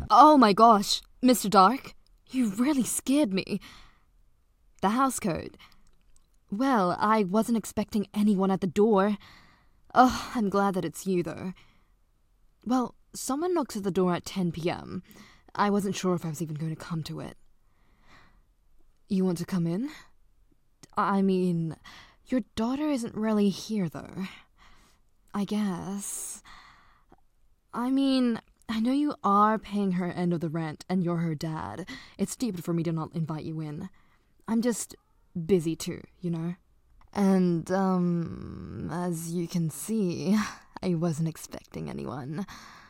Oh my gosh, Mr. Dark, you really scared me. The house code. Well, I wasn't expecting anyone at the door. Oh, I'm glad that it's you, though. Well, someone knocks at the door at 10 p.m. I wasn't sure if I was even going to come to it. You want to come in? I mean, your daughter isn't really here, though. I guess. I mean, I know you are paying her end of the rent and you're her dad. It's stupid for me to not invite you in. I'm just busy too, you know? And, as you can see, I wasn't expecting anyone.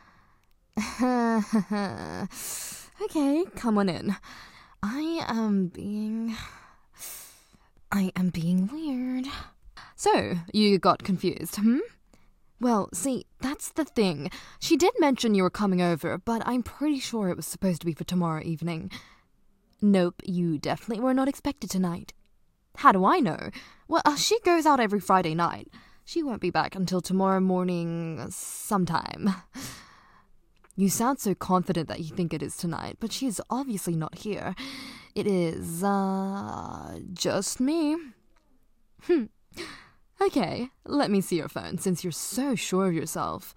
Okay, come on in. I am being weird. So, you got confused, hmm? Well, see, that's the thing. She did mention you were coming over, but I'm pretty sure it was supposed to be for tomorrow evening. Nope, you definitely were not expected tonight. How do I know? Well, she goes out every Friday night. She won't be back until tomorrow morning sometime. You sound so confident that you think it is tonight, but she is obviously not here. It is, just me. Okay, let me see your phone, since you're so sure of yourself.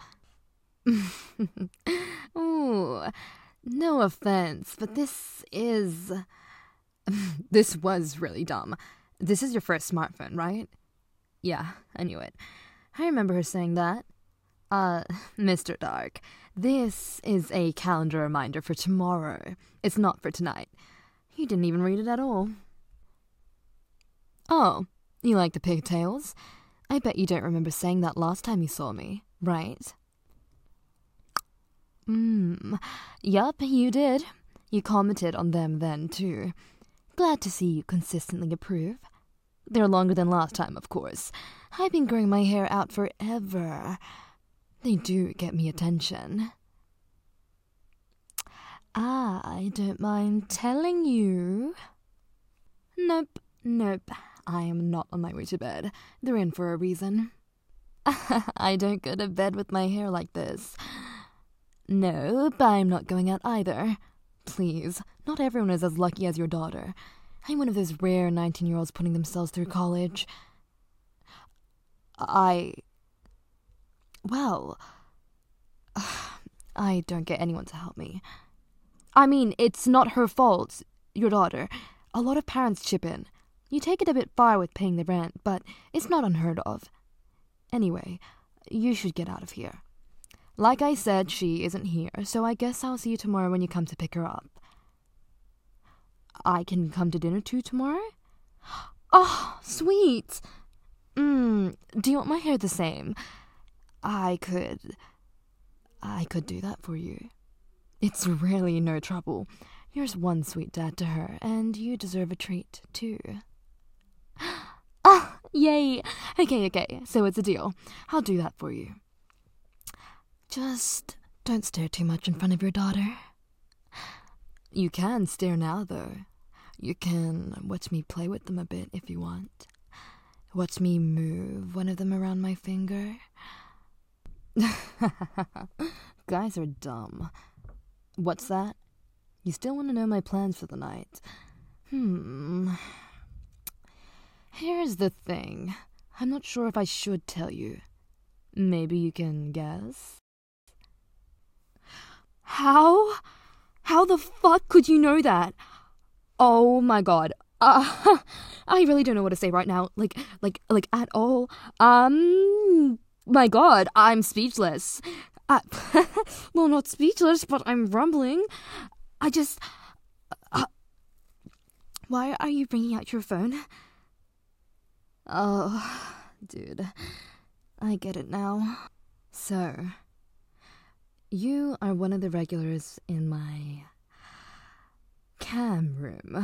Ooh, no offense, but this was really dumb. This is your first smartphone, right? Yeah, I knew it. I remember her saying that. Mr. Dark, this is a calendar reminder for tomorrow. It's not for tonight. You didn't even read it at all. Oh, you like the pigtails? I bet you don't remember saying that last time you saw me, right? Yup, you did. You commented on them then, too. Glad to see you consistently approve. They're longer than last time, of course. I've been growing my hair out forever. They do get me attention. I don't mind telling you. Nope. I am not on my way to bed. They're in for a reason. I don't go to bed with my hair like this. Nope, I'm not going out either. Please, not everyone is as lucky as your daughter. I'm one of those rare 19-year-olds putting themselves through college. Well, I don't get anyone to help me. I mean, it's not her fault, your daughter. A lot of parents chip in. You take it a bit far with paying the rent, but it's not unheard of. Anyway, you should get out of here. Like I said, she isn't here, so I guess I'll see you tomorrow when you come to pick her up. I can come to dinner too tomorrow? Oh, sweet! Do you want my hair the same? I could do that for you. It's really no trouble. You're one sweet dad to her, and you deserve a treat, too. Ah, yay! Okay, so it's a deal. I'll do that for you. Just don't stare too much in front of your daughter. You can stare now, though. You can watch me play with them a bit if you want. Watch me move one of them around my finger. Guys are dumb. What's that? You still want to know my plans for the night? Here's the thing. I'm not sure if I should tell you. Maybe you can guess? How? How the fuck could you know that? Oh my god. I really don't know what to say right now. Like at all. My god, I'm speechless. Well, not speechless, but I'm rumbling. Why are you bringing out your phone? Oh, dude. I get it now. So, you are one of the regulars in my cam room.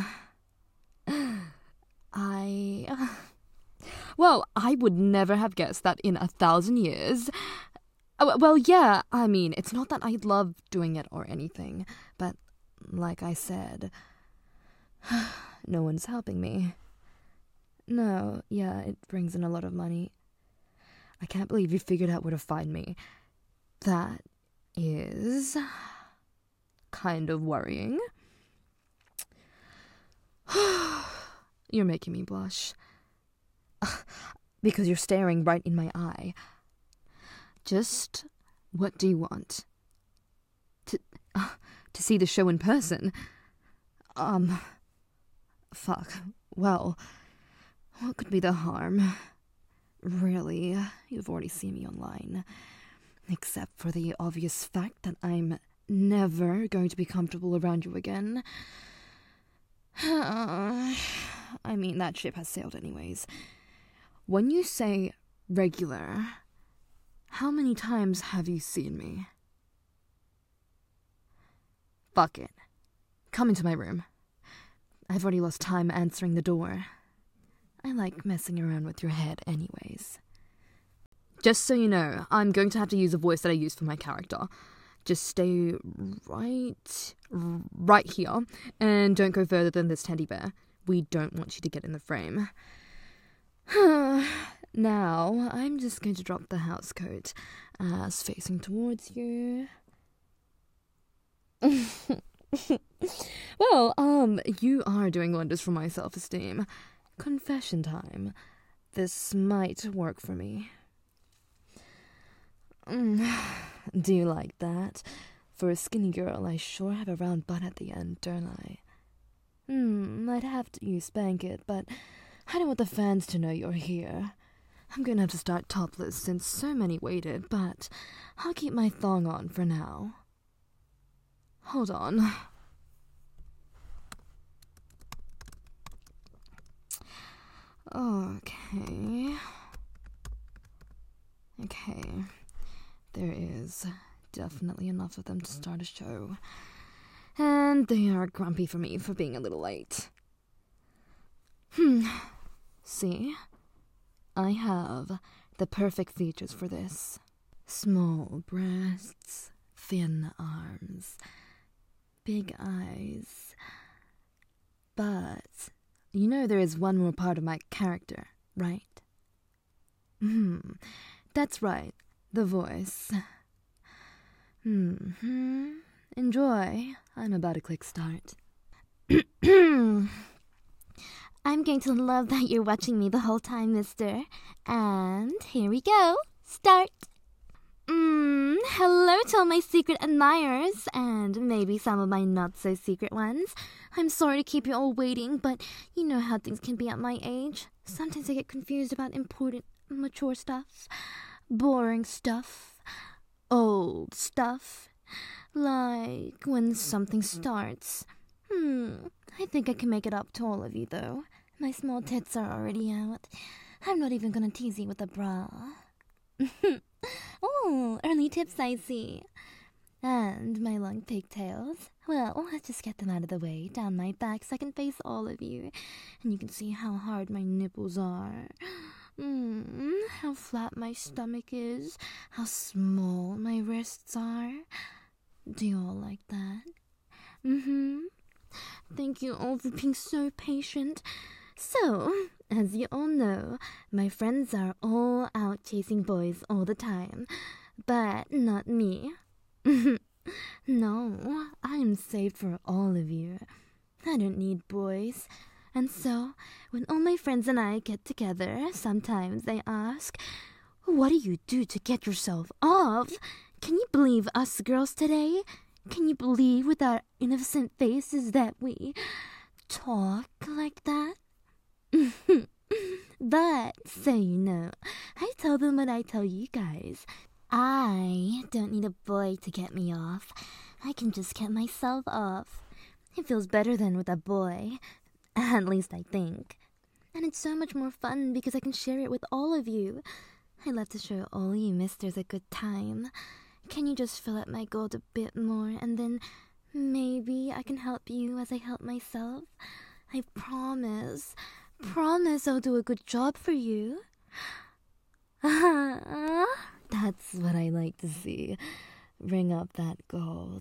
Well, I would never have guessed that in 1,000 years. Well, yeah, I mean, it's not that I love doing it or anything, but like I said, no one's helping me. No, yeah, it brings in a lot of money. I can't believe you figured out where to find me. That is kind of worrying. You're making me blush. Because you're staring right in my eye. Just what do you want? To see the show in person? Fuck. Well, what could be the harm? Really, you've already seen me online. Except for the obvious fact that I'm never going to be comfortable around you again. I mean, that ship has sailed anyways. When you say regular, how many times have you seen me? Fuck it. Come into my room. I've already lost time answering the door. I like messing around with your head anyways. Just so you know, I'm going to have to use a voice that I use for my character. Just stay right here, and don't go further than this teddy bear. We don't want you to get in the frame. Now, I'm just going to drop the house coat as facing towards you. Well, you are doing wonders for my self-esteem. Confession time. This might work for me. Do you like that? For a skinny girl, I sure have a round butt at the end, don't I? I'd have you spank it, but I don't want the fans to know you're here. I'm gonna have to start topless since so many waited, but I'll keep my thong on for now. Hold on. Okay. There is definitely enough of them to start a show. And they are grumpy for me for being a little late. See? I have the perfect features for this. Small breasts, thin arms, big eyes. But you know there is one more part of my character, right? That's right, the voice. Enjoy. I'm about to click start. I'm going to love that you're watching me the whole time, mister. And here we go. Start. Hello to all my secret admirers, and maybe some of my not-so-secret ones. I'm sorry to keep you all waiting, but you know how things can be at my age. Sometimes I get confused about important, mature stuff, boring stuff, old stuff. Like when something starts. I think I can make it up to all of you, though. My small tits are already out. I'm not even gonna tease you with a bra. Oh, early tips, I see. And my long pigtails. Well, let's just get them out of the way, down my back so I can face all of you. And you can see how hard my nipples are. How flat my stomach is. How small my wrists are. Do you all like that? Thank you all for being so patient. So, as you all know, my friends are all out chasing boys all the time. But not me. No, I am saved for all of you. I don't need boys. And so, when all my friends and I get together, sometimes they ask, "What do you do to get yourself off? Can you believe us girls today? Can you believe with our innocent faces that we talk like that?" But, so you know, I tell them what I tell you guys. I don't need a boy to get me off. I can just get myself off. It feels better than with a boy. At least I think. And it's so much more fun because I can share it with all of you. I love to show all you misters a good time. Can you just fill up my gold a bit more, and then maybe I can help you as I help myself? I promise I'll do a good job for you. That's what I like to see. Bring up that gold.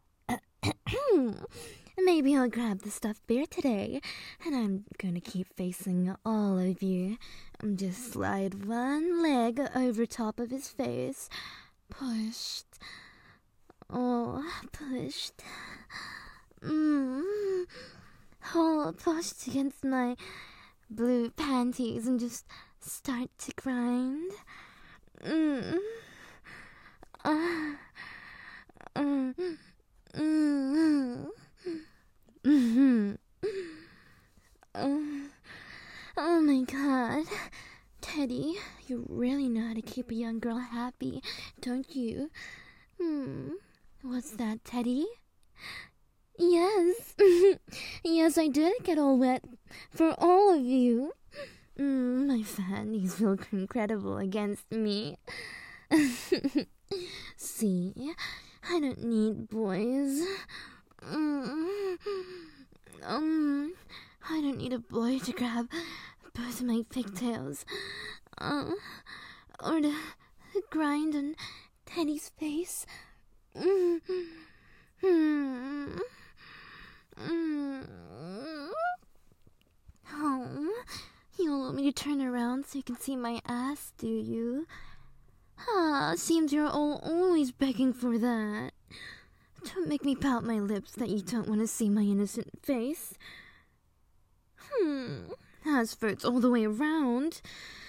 Maybe I'll grab the stuffed bear today, and I'm gonna keep facing all of you. Just slide one leg over top of his face. Pushed. Oh, pushed. I'll push against my blue panties and just start to grind. Oh my god. Teddy, you really know how to keep a young girl happy, don't you? What's that, Teddy? Yes. Yes, I did get all wet for all of you. My fannies feel incredible against me. See, I don't need boys. I don't need a boy to grab both of my pigtails, or to grind on Teddy's face. Oh, you want me to turn around so you can see my ass, do you? Seems you're all always begging for that. Don't make me pout my lips that you don't want to see my innocent face. As for it's all the way around.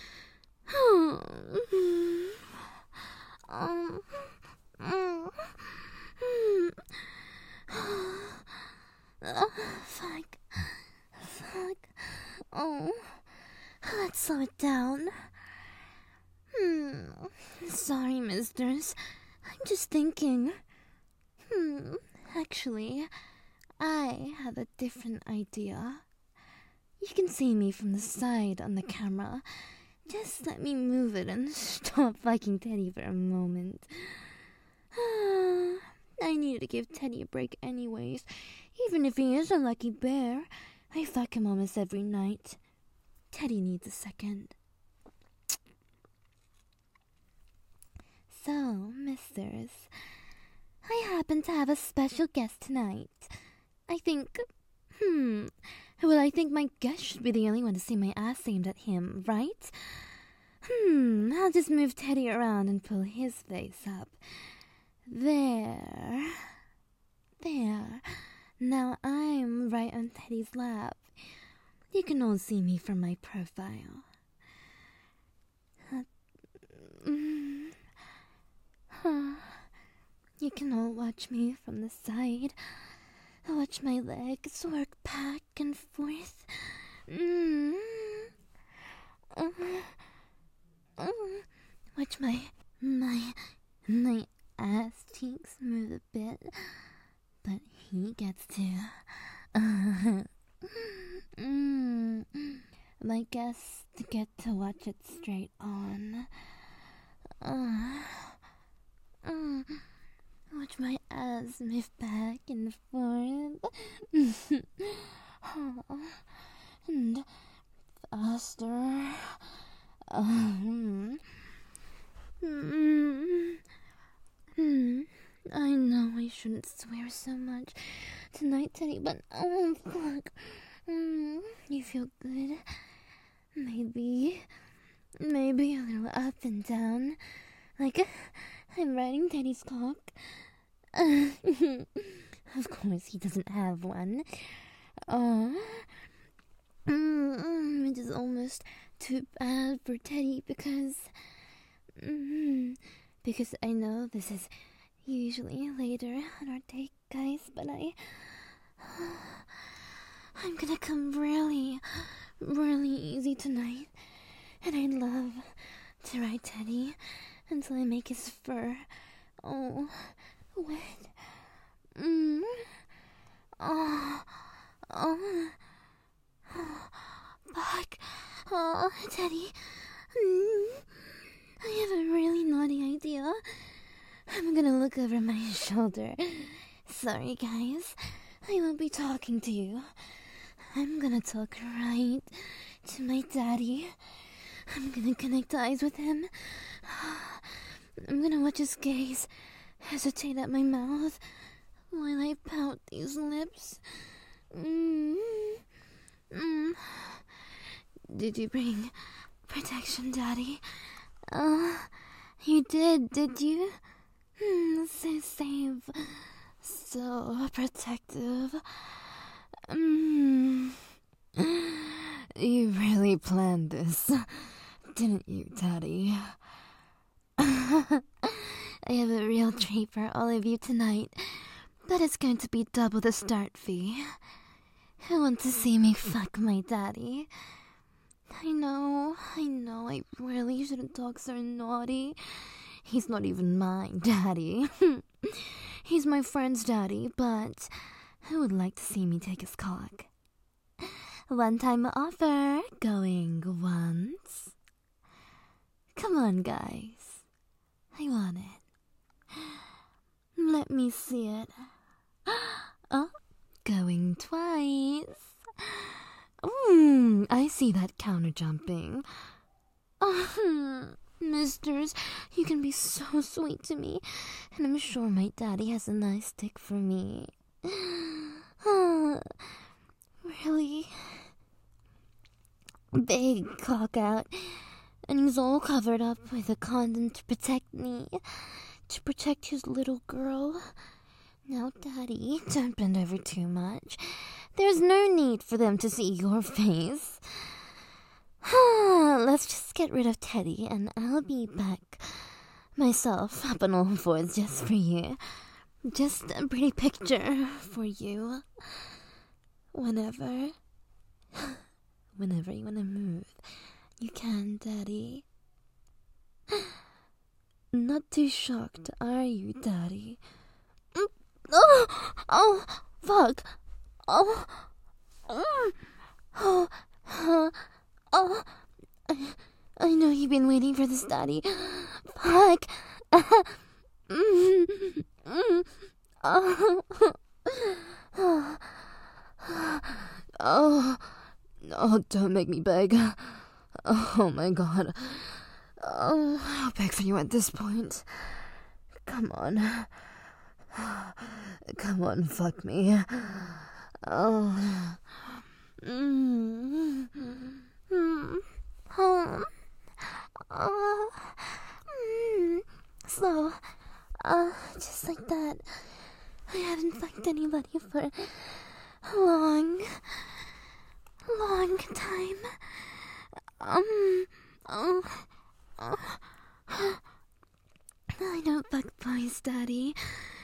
Fuck. Oh, let's slow it down. Sorry, misters. I'm just thinking. Actually, I have a different idea. You can see me from the side on the camera. Just let me move it and stop fucking Teddy for a moment. I needed to give Teddy a break anyways. Even if he is a lucky bear, I fuck him almost every night. Teddy needs a second. So, misters, I happen to have a special guest tonight. I think my guest should be the only one to see my ass aimed at him, right? I'll just move Teddy around and pull his face up. There. Now I'm right on Teddy's lap. You can all see me from my profile. You can all watch me from the side. Watch my legs work back and forth. Watch my ass cheeks move a bit, but he gets to. My guests get to watch it straight on. Watch my ass move back and forth. And faster. I know I shouldn't swear so much tonight, Teddy, but oh fuck. You feel good? Maybe a little up and down, like I'm riding Teddy's cock. Of course, he doesn't have one. Which is almost too bad for Teddy because I know this is usually later on our date, guys, but I'm gonna come really, really easy tonight, and I'd love to ride Teddy until I make his fur all wet. Fuck. Teddy. I have a really naughty idea. I'm gonna look over my shoulder. Sorry, guys. I won't be talking to you. I'm gonna talk right to my daddy. I'm gonna connect eyes with him. I'm gonna watch his gaze hesitate at my mouth while I pout these lips. Did you bring protection, Daddy? You did you? So so protective. You really planned this, didn't you, Daddy? I have a real treat for all of you tonight, but it's going to be double the start fee. Who wants to see me fuck my daddy? I know, I really shouldn't talk so naughty. He's not even my daddy. He's my friend's daddy, but who would like to see me take his cock? One-time offer, going once. Come on, guys. I want it. Let me see it. Oh, going twice. I see that counter jumping. Misters, you can be so sweet to me, and I'm sure my daddy has a nice dick for me. Really? Big cock out, and he's all covered up with a condom to protect me, to protect his little girl. Now, Daddy, don't bend over too much. There's no need for them to see your face. Let's just get rid of Teddy, and I'll be back myself up on all fours just for you. Just a pretty picture for you. Whenever you want to move, you can, Daddy. Not too shocked, are you, Daddy? Oh, fuck. I know you've been waiting for this, Daddy. Fuck. Oh, don't make me beg. Oh my God. Oh, I'll beg for you at this point. Come on. Come on, fuck me. Oh. So, just like that, I haven't fucked anybody for a long time. I don't fuck boys, Daddy.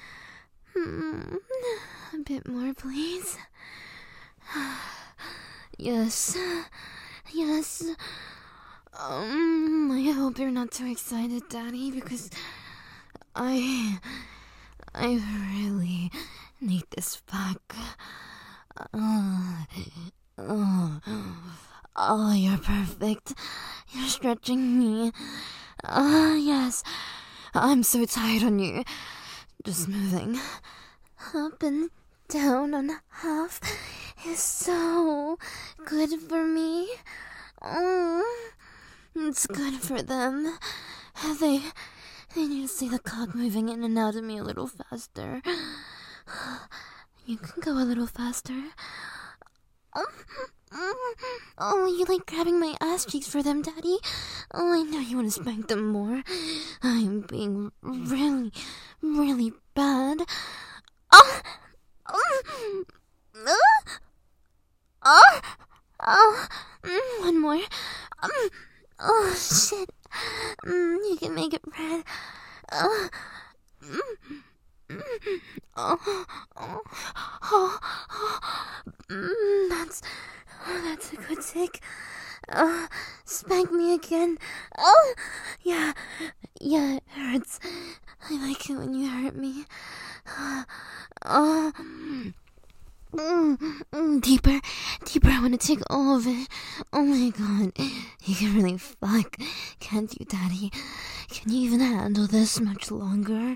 A bit more, please. Yes. I hope you're not too excited, Daddy, because I really need this fuck. Oh, you're perfect. You're stretching me. Yes. I'm so tired on you. Just moving up and down on half is so good for me. It's good for them. They need to see the cock moving in and out of me a little faster. You can go a little faster. Oh, you like grabbing my ass cheeks for them, Daddy? Oh, I know you want to spank them more. I'm being really, really bad. One more. Oh, shit. You can make it red. That's a good tick. Spank me again. Yeah, it hurts. I like it when you hurt me. Deeper. I want to take all of it. Oh my God, you can really fuck, can't you, Daddy? Can you even handle this much longer?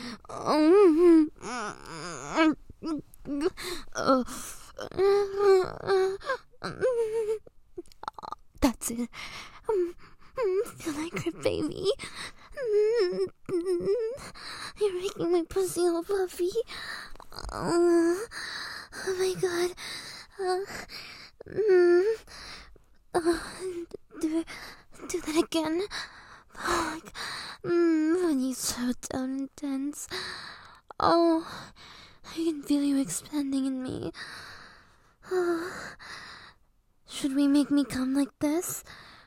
That's it. Feel like a baby. You're making my pussy all fluffy. Oh my God. Do that again. Fuck. When you so down and tense. Oh, I expanding in me. Should we make me come like this?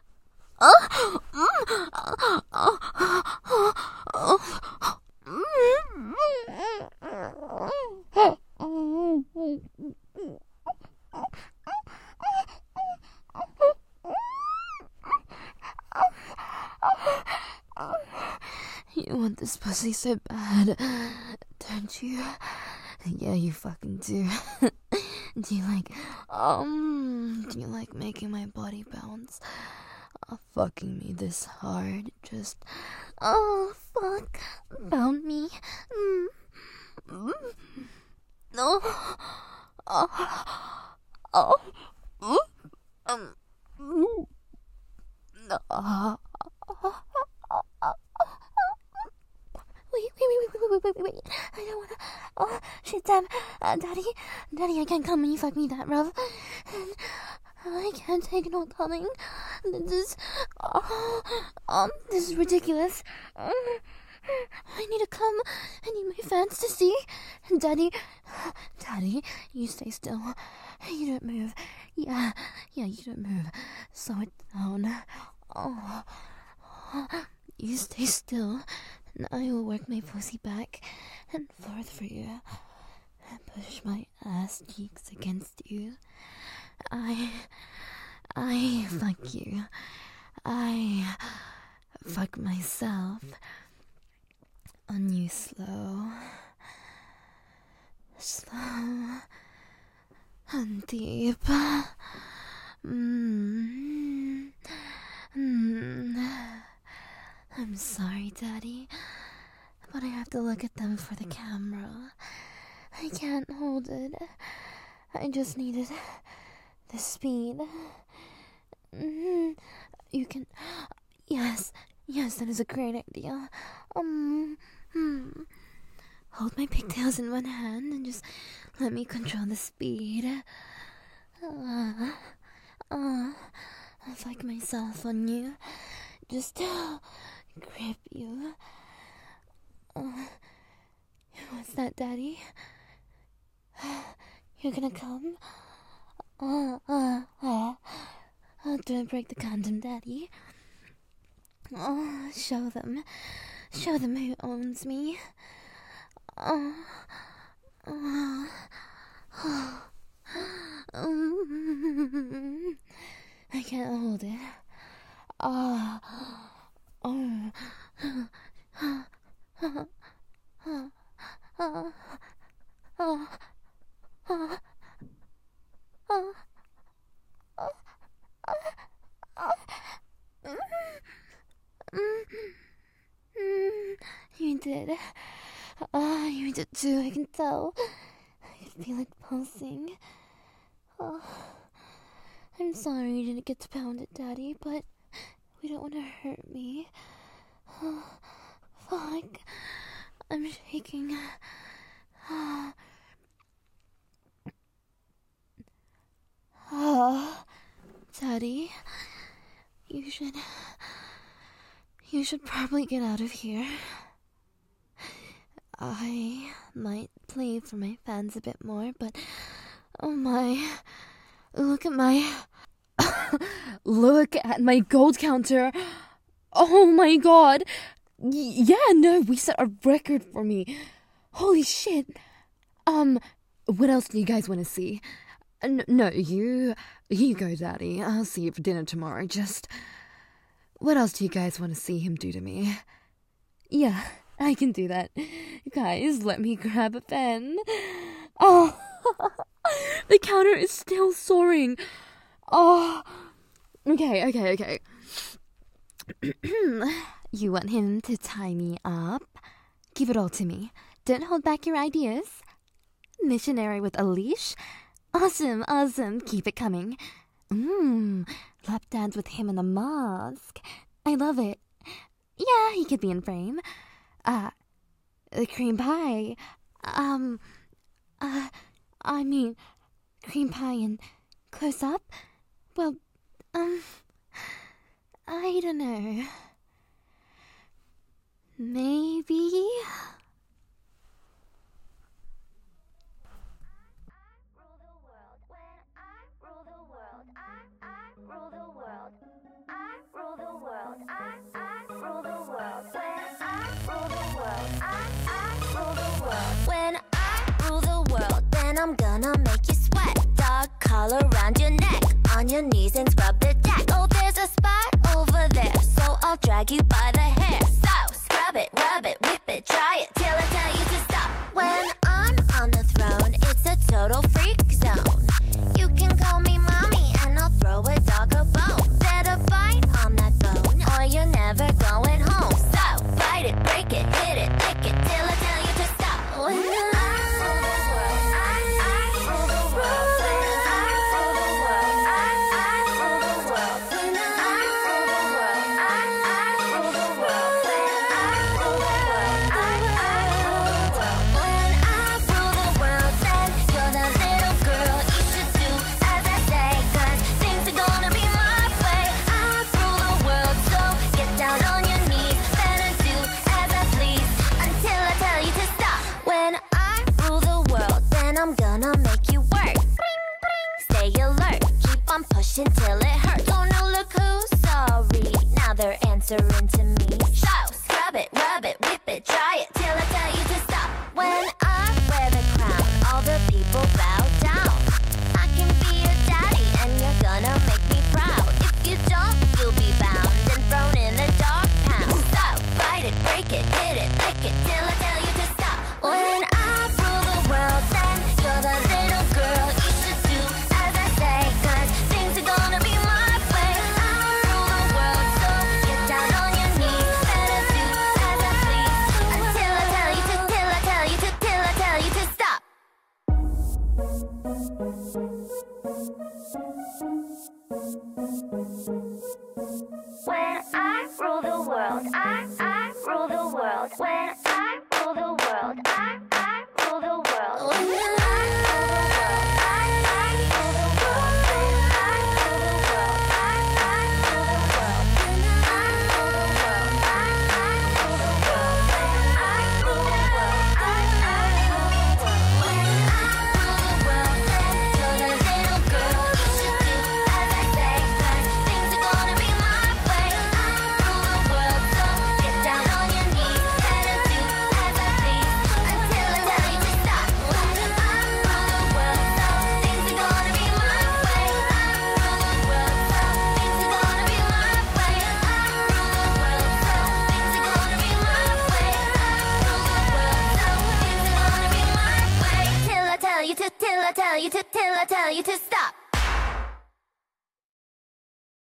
You want this pussy so bad, don't you? Yeah, you fucking do. Do you like making my body bounce? Fucking me this hard, just, fuck, bound me. No. Wait. I don't wanna. Oh, shit, damn. Daddy, I can't come when you fuck me that rough. I can't take no coming. This is ridiculous. I need to come. I need my fans to see. Daddy, you stay still. You don't move. Yeah, you don't move. Slow it down. Oh, you stay still. And I will work my pussy back and forth for you. And push my ass cheeks against you. I fuck you. I fuck myself on you slow and deep. I'm sorry, Daddy, but I have to look at them for the camera. I can't hold it. I just needed the speed. You can... Yes, that is a great idea. Hold my pigtails in one hand and just let me control the speed. I'll fuck myself on you. Just grip you. What's that, Daddy? You're gonna come? Don't break the condom, Daddy. Show them who owns me. I can't hold it. You did. You did too, I can tell. I can feel it pulsing. I'm sorry you didn't get to pound it, Daddy, but we don't want to hurt me. Fuck. I'm shaking. Daddy, you should probably get out of here. I might play for my fans a bit more, but oh my, look at my gold counter. Oh my god. Yeah, no, we set a record for me. Holy shit. What else do you guys want to see? No, you go, Daddy. I'll see you for dinner tomorrow. Just, what else do you guys want to see him do to me? Yeah, I can do that. Guys, let me grab a pen. Oh, the counter is still soaring. Oh, okay. You want him to tie me up? Give it all to me. Don't hold back your ideas. Missionary with a leash? Awesome. Keep it coming. Lap dance with him in the mosque. I love it. Yeah, he could be in frame. The cream pie. I mean, cream pie and close up? Well, I don't know. Maybe? then I'm gonna make you sweat. Dog collar around your neck, on your knees and scrub the deck. Oh, there's a spot over there, so I'll drag you by the hair. So scrub it, rub it, whip it, try it till I tell you to stop. When I'm on the throne, it's a total freak zone. You can call me mommy and I'll throw a dog a bone. Better bite on that bone or you're never going home. So bite it, break it, hit it, lick it till I tell you to stop. When I rule the world, I rule the world. When I rule the world, I rule the world. When I rule the world, I rule the world. When I rule the world, I rule the world. When I rule the world, then you're the little girl. You should do as I say, 'cause things are gonna be my way. I rule the world, so get down on your knees. Better do as I please until I tell you to stop. When I rule the world, then I'm gonna make you work. Stay alert, keep on pushing till it hurts. Oh no, look who's sorry. Now they're answering to me. So scrub it, rub it, whip it, try it till I tell you to stop. When I wear the crown, all the people bow down. I can be your daddy and you're gonna make me proud. If you don't, you'll be bound and thrown in the dog pound. So bite it, break it, hit it, lick it till I tell you to stop. When I rule the world, then you're the little girl. You should do as I say, 'cause things are gonna be my way. I rule the world, so get down on your knees. Better do as I please until I tell you to, till I tell you to, till I tell you to stop. When I rule the world, I rule the world. When I rule the world, I rule the world. When I rule the world, I rule the world. When I rule the world, I rule the world. When I rule the world, I rule the world. When I rule the world, I rule the world. When I rule the world, then you're the little girl. You should do as I say, 'cause things are gonna be my way. I rule the world, so get down on your knees. Better do as I please until I tell you to stop. When I rule the world, so things are gonna be my way. I rule the world, so things are gonna be my way. I rule the world, so things are gonna be my way. I rule the world, so things are gonna be my way. Till I tell you to, till I tell you to, till I tell you to stop.